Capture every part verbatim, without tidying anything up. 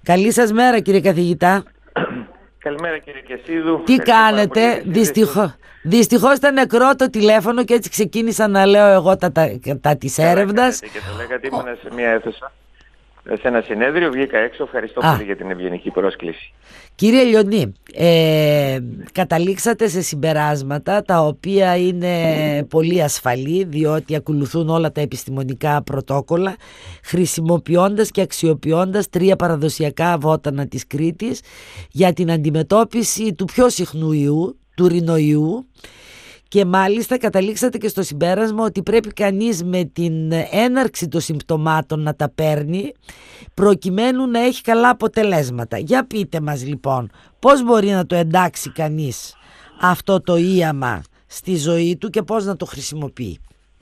Καλή σας μέρα, κύριε καθηγητά. Καλημέρα, κύριε Κεσίδου. Τι κάνετε? Δυστυχώς, δυστυχώς ήταν νεκρό το τηλέφωνο και έτσι ξεκίνησα να λέω εγώ τα, τα, τα της έρευνας. Και το λέγατε, ήμουν σε μια αίθουσα, σε ένα συνέδριο, βγήκα έξω. Ευχαριστώ Α. πολύ για την ευγενική πρόσκληση. Κύριε Λιονί, ε, καταλήξατε σε συμπεράσματα τα οποία είναι πολύ ασφαλή, διότι ακολουθούν όλα τα επιστημονικά πρωτόκολλα, χρησιμοποιώντας και αξιοποιώντας τρία παραδοσιακά βότανα της Κρήτης για την αντιμετώπιση του πιο συχνού ιού, του ρινοϊού. Και μάλιστα καταλήξατε και στο συμπέρασμα ότι πρέπει κανείς με την έναρξη των συμπτωμάτων να τα παίρνει προκειμένου να έχει καλά αποτελέσματα. Για πείτε μας λοιπόν, πώς μπορεί να το εντάξει κανείς αυτό το ίαμα στη ζωή του και πώς να το χρησιμοποιεί?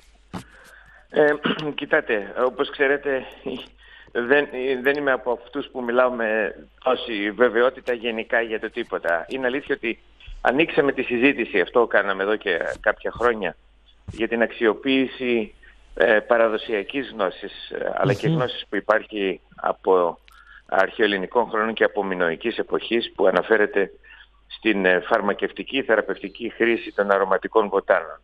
Ε, κοιτάτε, όπως ξέρετε, δεν, δεν είμαι από αυτούς που μιλάω με τόση βεβαιότητα γενικά για το τίποτα. Είναι αλήθεια ότι ανοίξαμε τη συζήτηση, αυτό κάναμε εδώ και κάποια χρόνια, για την αξιοποίηση ε, παραδοσιακής γνώσης, ε, αλλά και γνώσης που υπάρχει από αρχαιοελληνικών χρόνων και από μινωικής εποχής, που αναφέρεται στην ε, φαρμακευτική, θεραπευτική χρήση των αρωματικών βοτάνων.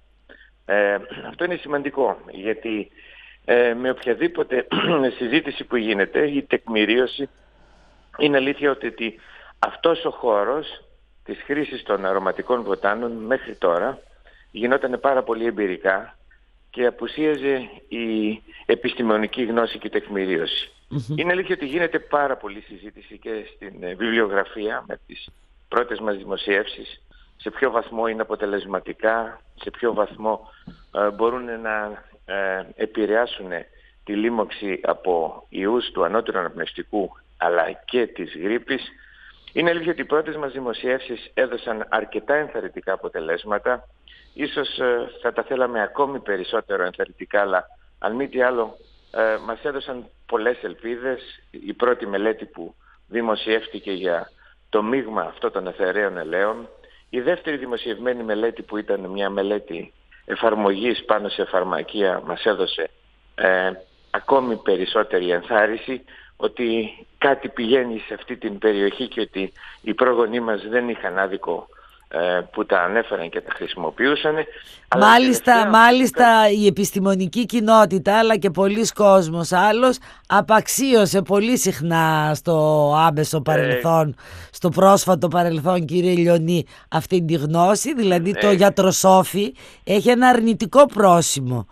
Ε, αυτό είναι σημαντικό, γιατί ε, με οποιαδήποτε συζήτηση που γίνεται, η τεκμηρίωση, είναι αλήθεια ότι, ότι αυτός ο χώρος της χρήσης των αρωματικών βοτάνων μέχρι τώρα γινόταν πάρα πολύ εμπειρικά και απουσίαζε η επιστημονική γνώση και η τεκμηρίωση. Mm-hmm. Είναι αλήθεια ότι γίνεται πάρα πολύ συζήτηση και στην βιβλιογραφία με τις πρώτες μας δημοσιεύσεις, σε ποιο βαθμό είναι αποτελεσματικά, σε ποιο βαθμό ε, μπορούν να ε, επηρεάσουν τη λίμωξη από ιούς του ανώτερου αναπνευστικού αλλά και της γρίπης. Είναι αλήθεια ότι οι πρώτες μας δημοσιεύσεις έδωσαν αρκετά ενθαρρυντικά αποτελέσματα. Ίσως ε, θα τα θέλαμε ακόμη περισσότερο ενθαρρυντικά, αλλά αν μη τι άλλο ε, μας έδωσαν πολλές ελπίδες. Η πρώτη μελέτη που δημοσιεύτηκε για το μείγμα αυτό των αιθεραίων ελαίων. Η δεύτερη δημοσιευμένη μελέτη, που ήταν μια μελέτη εφαρμογής πάνω σε φαρμακεία, μας έδωσε ε, ακόμη περισσότερη ενθάρρυνση ότι κάτι πηγαίνει σε αυτή την περιοχή και ότι οι πρόγονοί μας δεν είχαν άδικο ε, που τα ανέφεραν και τα χρησιμοποιούσαν. Μάλιστα, τελευταία... μάλιστα η επιστημονική κοινότητα, αλλά και πολλοί κόσμος άλλος, απαξίωσε πολύ συχνά στο άμεσο παρελθόν, ε... στο πρόσφατο παρελθόν, κύριε Λιονί, αυτή τη γνώση. Δηλαδή ναι. Το γιατροσόφι έχει ένα αρνητικό πρόσημο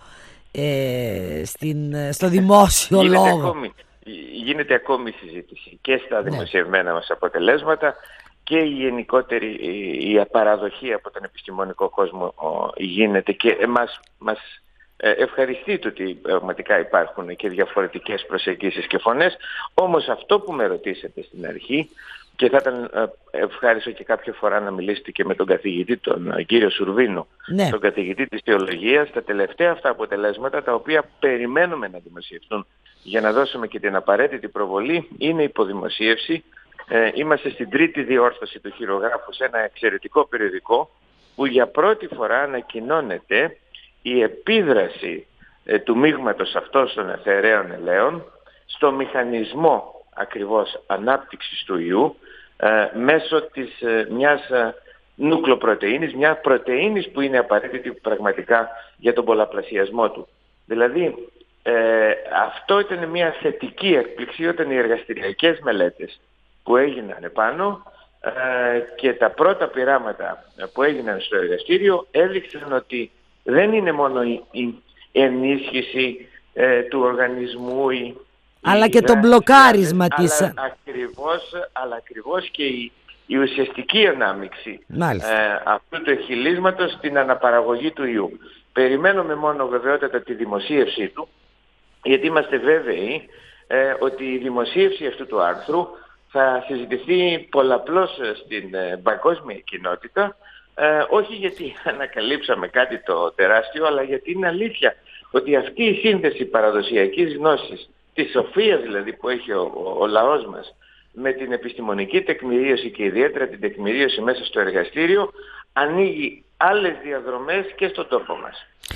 ε, στην, στο δημόσιο λόγο. Ακόμη. Γίνεται ακόμη συζήτηση και στα δημοσιευμένα μας αποτελέσματα και η γενικότερη η απαραδοχή από τον επιστημονικό κόσμο γίνεται, και εμάς μας ευχαριστεί το ότι πραγματικά υπάρχουν και διαφορετικές προσεγγίσεις και φωνές. Όμως αυτό που με ρωτήσατε στην αρχή, και θα ήταν ευχάριστο και κάποια φορά να μιλήσετε και με τον καθηγητή, τον κύριο Σουρβίνο, ναι. τον καθηγητή της θεολογίας, τα τελευταία αυτά αποτελέσματα, τα οποία περιμένουμε να δημοσιευτούν για να δώσουμε και την απαραίτητη προβολή, είναι υποδημοσίευση. Ε, είμαστε στην τρίτη διόρθωση του χειρογράφου σε ένα εξαιρετικό περιοδικό, που για πρώτη φορά ανακοινώνεται η επίδραση ε, του μείγματος αυτών των αιθεραίων ελαίων στο μηχανισμό ακριβώς ανάπτυξης του ιού ε, μέσω της ε, μιας ε, νουκλοπρωτεΐνης, μια πρωτεΐνης που είναι απαραίτητη πραγματικά για τον πολλαπλασιασμό του. Δηλαδή, Ε, αυτό ήταν μια θετική έκπληξη όταν οι εργαστηριακές μελέτες που έγιναν επάνω ε, και τα πρώτα πειράματα που έγιναν στο εργαστήριο έδειξαν ότι δεν είναι μόνο η, η ενίσχυση ε, του οργανισμού, η, αλλά η και το μπλοκάρισμα αλλά, της. Αλλά ακριβώς, αλλά ακριβώς και η, η ουσιαστική ανάμειξη ε, αυτού του εχειλίσματος στην αναπαραγωγή του ιού. Περιμένουμε μόνο βεβαιότατα τη δημοσίευσή του, γιατί είμαστε βέβαιοι ε, ότι η δημοσίευση αυτού του άρθρου θα συζητηθεί πολλαπλώς στην ε, παγκόσμια κοινότητα, ε, όχι γιατί ανακαλύψαμε κάτι το τεράστιο, αλλά γιατί είναι αλήθεια ότι αυτή η σύνθεση παραδοσιακής γνώσης, της σοφίας δηλαδή που έχει ο, ο, ο λαός μας, με την επιστημονική τεκμηρίωση και ιδιαίτερα την τεκμηρίωση μέσα στο εργαστήριο, ανοίγει άλλες διαδρομές και στον τόπο μας.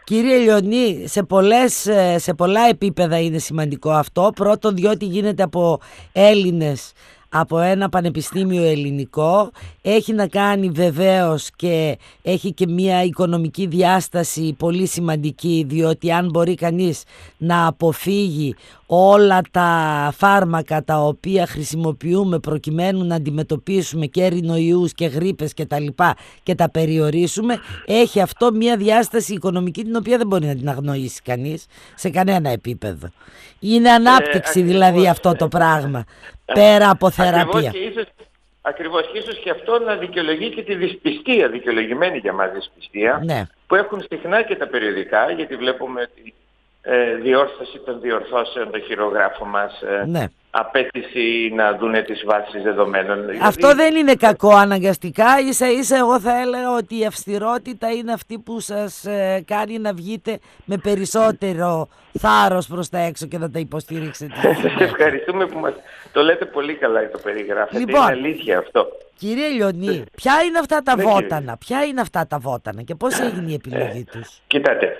Κύριε Λιονί, σε, πολλές, σε πολλά επίπεδα είναι σημαντικό αυτό. Πρώτον, διότι γίνεται από Έλληνες, από ένα πανεπιστήμιο ελληνικό. Έχει να κάνει βεβαίως και έχει και μια οικονομική διάσταση πολύ σημαντική, διότι αν μπορεί κανείς να αποφύγει όλα τα φάρμακα τα οποία χρησιμοποιούμε προκειμένου να αντιμετωπίσουμε και ρυνοϊούς και γρίπες και τα λοιπά και τα περιορίσουμε, έχει αυτό μια διάσταση οικονομική την οποία δεν μπορεί να την αγνοήσει κανείς σε κανένα επίπεδο. Είναι ανάπτυξη ε, δηλαδή ακριβώς, αυτό το πράγμα, ε, πέρα από θεραπεία. Ακριβώς και, ίσως, ακριβώς και ίσως και αυτό να δικαιολογεί και τη δυσπιστία, δικαιολογημένη για μας δυσπιστία, ναι, που έχουν συχνά και τα περιοδικά, γιατί βλέπουμε ότι Ε, διόρθωση των διορθώσεων, το χειρογράφο μας, ε, ναι, απέτηση να δούνε τις βάσεις δεδομένων. Αυτό δηλαδή δεν είναι κακό αναγκαστικά, ίσα ίσα εγώ θα έλεγα ότι η αυστηρότητα είναι αυτή που σας ε, κάνει να βγείτε με περισσότερο θάρρος προς τα έξω και να τα υποστήριξετε. Ευχαριστούμε που μας το λέτε πολύ καλά και το περιγράφετε. Λοιπόν, είναι αλήθεια αυτό. Κύριε Λιονί, ποια είναι αυτά τα ναι, βότανα, ποια είναι αυτά τα βότανα και πώς έγινε η επιλογή ε, τους? Κοιτάτε.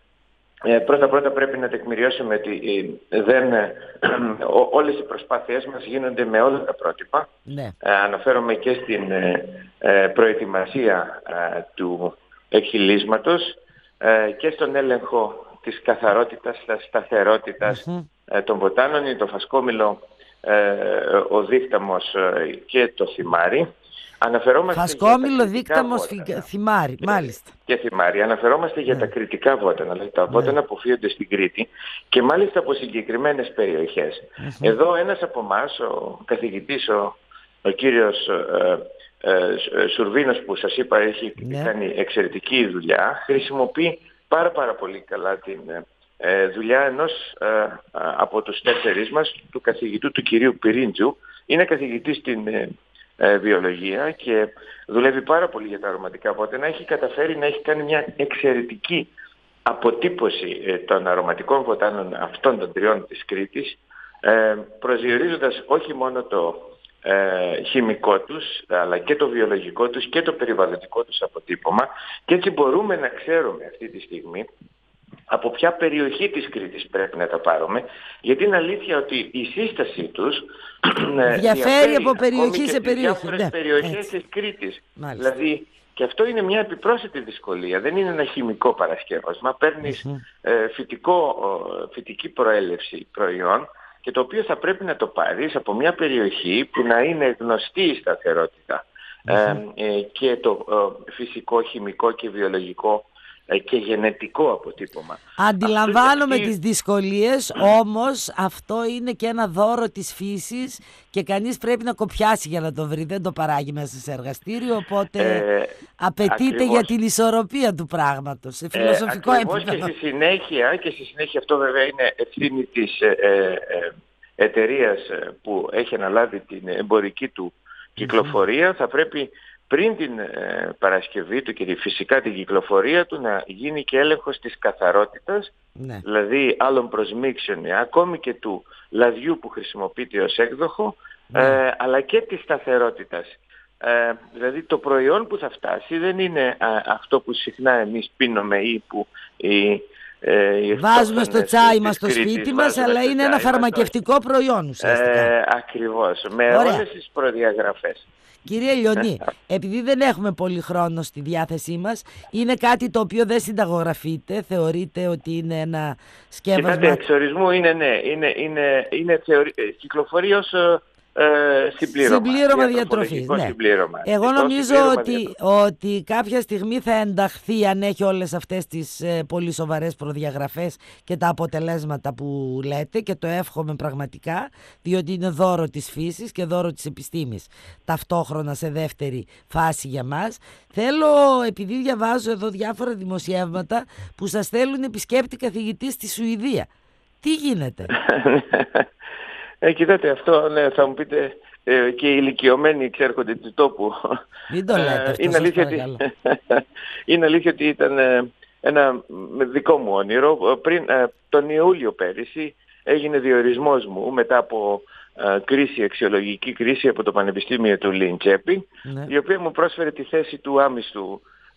Ε, πρώτα πρώτα πρέπει να τεκμηριώσουμε ότι ε, δεν, ε, ό, όλες οι προσπάθειές μας γίνονται με όλα τα πρότυπα. Ναι. Ε, αναφέρομαι και στην ε, ε, προετοιμασία ε, του εκχυλίσματος ε, και στον έλεγχο της καθαρότητας, της σταθερότητας mm-hmm. ε, των βοτάνων. Είναι το φασκόμηλο, ε, ο δίκταμος ε, και το θυμάρι. Φασκόμηλο, δίκταμος, θυμάρι, και, μάλιστα. Και θυμάρι. Αναφερόμαστε για yeah. τα κρητικά βότανα, δηλαδή τα βότανα yeah. που φύγονται στην Κρήτη και μάλιστα από συγκεκριμένες περιοχές. Mm-hmm. Εδώ ένας από εμάς, ο καθηγητής, ο, ο κύριος ε, ε, Σουρβίνος που σας είπα έχει yeah. κάνει εξαιρετική δουλειά, χρησιμοποιεί πάρα πάρα πολύ καλά την ε, δουλειά ενός ε, από τους τέσσερις μας, του καθηγητού του κυρίου Πυρίντζου. Είναι καθηγητής στην ε, βιολογία και δουλεύει πάρα πολύ για τα αρωματικά βότανα. Έχει καταφέρει να έχει κάνει μια εξαιρετική αποτύπωση ε, των αρωματικών βοτάνων αυτών των τριών της Κρήτης, ε, προσδιορίζοντας όχι μόνο το ε, χημικό τους, αλλά και το βιολογικό τους και το περιβαλλοντικό τους αποτύπωμα, και έτσι μπορούμε να ξέρουμε αυτή τη στιγμή από ποια περιοχή της Κρήτης πρέπει να τα πάρουμε, γιατί είναι αλήθεια ότι η σύστασή τους διαφέρει από περιοχή σε περιοχή. Διάφορες ναι, περιοχές έτσι. Της Κρήτης. Μάλιστα. Δηλαδή, και αυτό είναι μια επιπρόσθετη δυσκολία. Δεν είναι ένα χημικό παρασκεύασμα. Παίρνεις mm-hmm. ε, φυτικό, φυτική προέλευση προϊόν και το οποίο θα πρέπει να το πάρεις από μια περιοχή που να είναι γνωστή η σταθερότητα mm-hmm. ε, ε, και το ε, φυσικό, χημικό και βιολογικό και γενετικό αποτύπωμα. Αντιλαμβάνομαι αυτή... τις δυσκολίες, όμως αυτό είναι και ένα δώρο της φύσης και κανείς πρέπει να κοπιάσει για να το βρει. Δεν το παράγει μέσα σε εργαστήριο, οπότε ε, απαιτείται ακριβώς. Για την ισορροπία του πράγματος, σε φιλοσοφικό ε, επίπεδο. Και στη συνέχεια, και στη συνέχεια αυτό βέβαια είναι ευθύνη της ε, ε, εταιρείας που έχει αναλάβει την εμπορική του κυκλοφορία, mm-hmm. θα πρέπει πριν την ε, Παρασκευή του και φυσικά την κυκλοφορία του να γίνει και έλεγχος της καθαρότητας, ναι. δηλαδή άλλων προσμίξεων, ακόμη και του λαδιού που χρησιμοποιείται ως έκδοχο, ναι. ε, αλλά και της σταθερότητας. Ε, δηλαδή το προϊόν που θα φτάσει δεν είναι α, αυτό που συχνά εμείς πίνουμε ή που οι, ε, βάζουμε στο τσάι μας, στο σπίτι μας, αλλά είναι ένα φαρμακευτικό μας, προϊόν ουσιαστικά. Ε, ακριβώς, με Ωραία. όλες τις προδιαγραφές. Κύριε Λιονί, επειδή δεν έχουμε πολύ χρόνο στη διάθεσή μας, είναι κάτι το οποίο δεν συνταγογραφείται, θεωρείτε ότι είναι ένα σκεύασμα? Κοιτάτε, εξορισμού είναι ναι, είναι, είναι, είναι θεωρη... κυκλοφορεί ως ε, συμπλήρωμα. Συμπλήρωμα διατροφής, ναι. Συμπλήρωμα. Εγώ νομίζω ότι, ότι κάποια στιγμή θα ενταχθεί, αν έχει όλες αυτές τις ε, πολύ σοβαρές προδιαγραφές και τα αποτελέσματα που λέτε, και το εύχομαι πραγματικά, διότι είναι δώρο της φύσης και δώρο της επιστήμης ταυτόχρονα σε δεύτερη φάση για μας. Θέλω, επειδή διαβάζω εδώ διάφορα δημοσιεύματα που σας θέλουν επισκέπτη καθηγητή στη Σουηδία. Τι γίνεται? Ε, κοιτάτε, αυτό ναι, θα μου πείτε ε, και οι ηλικιωμένοι εξέρχονται του τόπου. Μην το λέτε αυτό, είναι, αλήθεια ότι, είναι αλήθεια ότι ήταν ε, ένα δικό μου όνειρο. Πριν, ε, τον Ιούλιο πέρυσι έγινε διορισμός μου μετά από ε, κρίση, αξιολογική κρίση από το Πανεπιστήμιο του Λιντσέπη, ναι. η οποία μου πρόσφερε τη θέση του άμυστου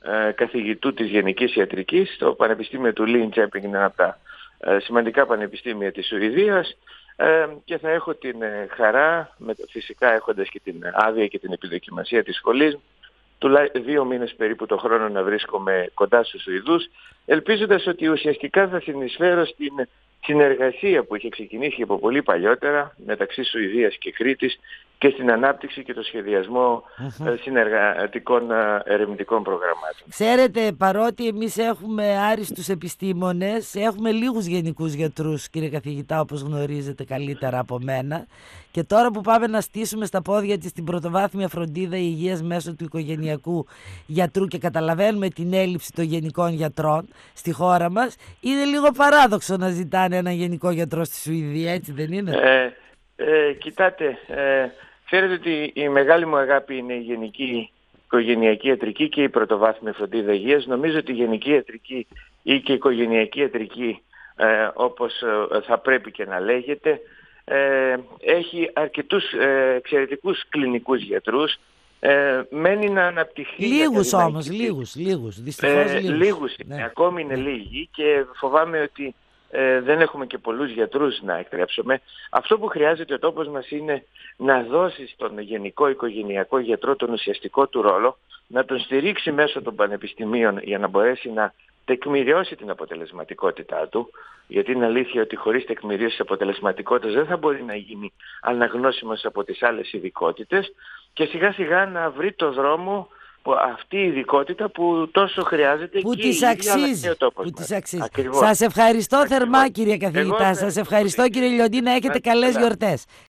ε, καθηγητού της Γενικής Ιατρικής στο Πανεπιστήμιο του Linköping, είναι ένα από τα ε, σημαντικά πανεπιστήμια της Σουηδίας, ε, και θα έχω την ε, χαρά, με, φυσικά έχοντας και την άδεια και την επιδοκιμασία της σχολής, τουλάχιστον δύο μήνες περίπου το χρόνο να βρίσκομαι κοντά στους Σουηδούς, ελπίζοντας ότι ουσιαστικά θα συνεισφέρω στην συνεργασία που είχε ξεκινήσει από πολύ παλιότερα μεταξύ Σουηδίας και Κρήτης και στην ανάπτυξη και το σχεδιασμό mm-hmm. συνεργατικών ερευνητικών προγραμμάτων. Ξέρετε, παρότι εμείς έχουμε άριστους επιστήμονες, έχουμε λίγους γενικούς γιατρούς, κύριε καθηγητά, όπως γνωρίζετε καλύτερα από μένα, και τώρα που πάμε να στήσουμε στα πόδια της την πρωτοβάθμια φροντίδα υγείας μέσω του οικογενειακού γιατρού και καταλαβαίνουμε την έλλειψη των γενικών γιατρών στη χώρα μας, είναι λίγο παράδοξο να ζητάνε έναν γενικό γιατρό στη Σουηδία, έτσι δεν είναι? Ε, ε, κοιτάτε, ε, ξέρετε ότι η μεγάλη μου αγάπη είναι η γενική οικογενειακή ιατρική και η πρωτοβάθμια φροντίδα υγείας. Νομίζω ότι η γενική ιατρική ή και η οικογενειακή ιατρική, ε, όπως ε, θα πρέπει και να λέγεται, ε, έχει αρκετούς ε, εξαιρετικούς κλινικούς γιατρούς. Ε, μένει να αναπτυχθεί. Λίγους όμως, λίγους, λίγους, δυστυχώς ε, λίγους. Λίγους, ναι. ακόμη είναι ναι. λίγοι και φοβάμαι ότι ε, δεν έχουμε και πολλούς γιατρούς να εκτρέψουμε. Αυτό που χρειάζεται ο τόπος μας είναι να δώσει στον γενικό οικογενειακό γιατρό τον ουσιαστικό του ρόλο, να τον στηρίξει μέσω των πανεπιστημίων για να μπορέσει να τεκμηριώσει την αποτελεσματικότητά του, γιατί είναι αλήθεια ότι χωρίς τεκμηρίωση της αποτελεσματικότητας δεν θα μπορεί να γίνει αναγνώσιμος από τις άλλες ειδικότητες, και σιγά σιγά να βρει το δρόμο που αυτή η ειδικότητα που τόσο χρειάζεται που και της η αξίζει, ο τόπος που μας. της αξίζει. Ακριβώς. Σας ευχαριστώ Ακριβώς. θερμά, κύριε καθηγητά. Εγώ Σας ευχαριστώ, κύριε Λιοντή, να έχετε να καλές καλά. γιορτές.